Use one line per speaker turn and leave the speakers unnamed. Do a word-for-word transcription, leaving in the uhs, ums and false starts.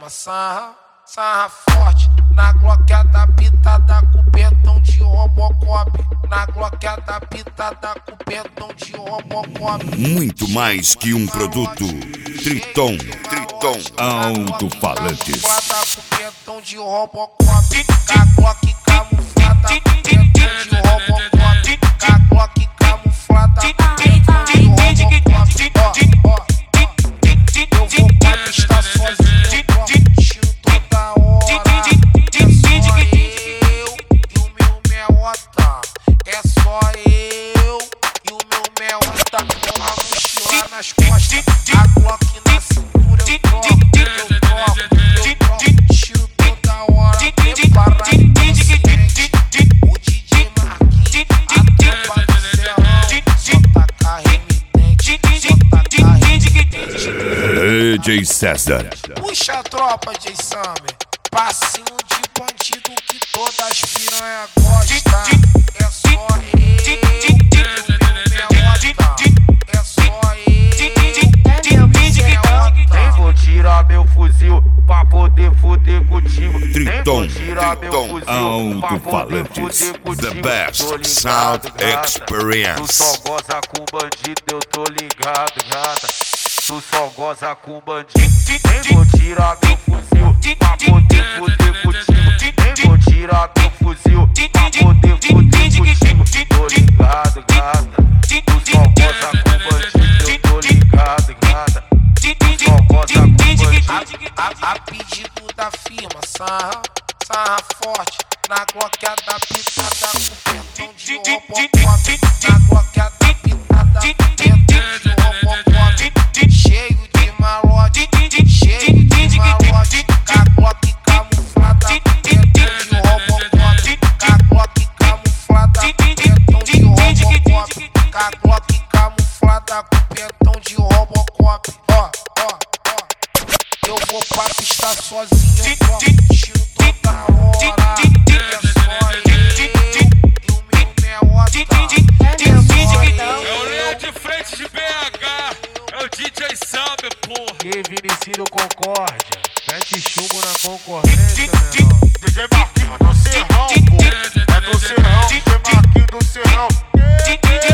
firma, sarra, sarra forte. Na gloqueada pitada com pentão de Robocop. Na gloqueada pitada com pentão de Robocop.
Muito mais que um produto. Triton, Triton Alto-Falantes.
Com pentão de Robocop. Caglock camuflada com pentão de Robocop. Caglock camuflada com pentão de Robocop. Ó, ó, eu vou pra pista sozinho, tiro toda hora. É só eu e o meu meota com a mochila nas costas, a Glock na cintura. Eu troco, eu troco, eu troco, tiro toda hora. Preparado consciente, o D J Marquinhos, a tropa do Serrão. Só tacar remitente, só tacar remitente.
D J César.
Puxa a tropa, J Summer. Passinho de bandido que todas as piranha gostam. É só eu e o meu meota. É só eu e o meu meota.
Nem vou tirar meu fuzil pra poder foder contigo.
Triton, Triton Alto-Falantes. The best sound experience.
Tu só goza com bandido, eu tô ligado, gata. Tu só goza com bandido. Nem vou tirar meu fuzil pra poder foder contigo. Nem vou tirar meu fuzil pra poder foder contigo. Tô ligado, gata. Tu só goza com bandido, eu tô ligado, gata. Tu só goza com bandido.
A, a pedido da firma, sarra, sarra forte. Na gloqueada pitada com pentão de Robocop. Na gloqueada pitada com pentão de Robocop. Cheio de malote, cheio de malote. Caglock camuflada com pentão de Robocop. Caglock camuflada com pentão de Robocop. Caglock camuflada com pentão de Robocop. Ó, ó, ó. Eu vou pra pista sozinho, eu troco, tiro toda hora. É só eu e o meu meota. É só eu.
É o Leão de frente de B H, é o D J Summer, porra.
Que Vinicido Concórdia, mete chumbo na concorrência, meu irmão. D J Marquinhos do Serrão, pô. É do Serrão, D J Marquinhos do Serrão.